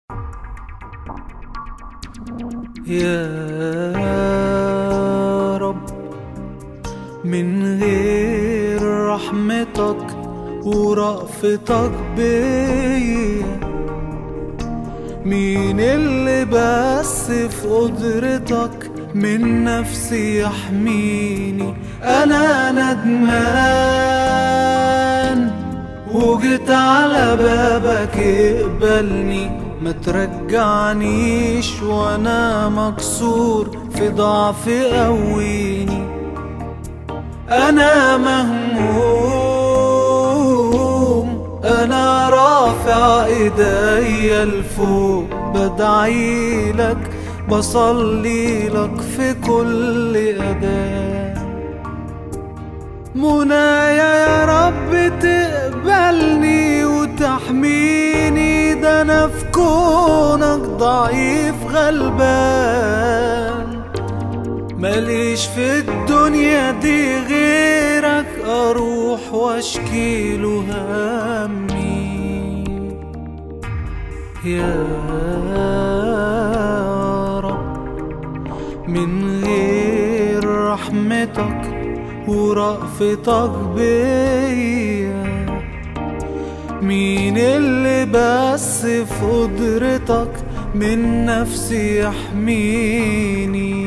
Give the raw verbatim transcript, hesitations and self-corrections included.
يا رب، من غير رحمتك ورأفتك بيا مين اللي بس في قدرتك من نفسي يحميني؟ أنا ندمان وجيت على بابك اقبلني، ما ترجعنيش وانا مكسور في ضعفي قويني. انا مهموم، انا رافع ايديا لفوق، بدعيلك بصلي لك في كل أداء. منايا يا رب تقبلني وتحميني، ده انا في كونك ضعيف غلبان، ماليش في الدنيا دي غيرك اروح واشكيله همي. يا رب، من غير رحمتك ورأفتك بيا مين اللي بس في قدرتك من نفسي يحميني؟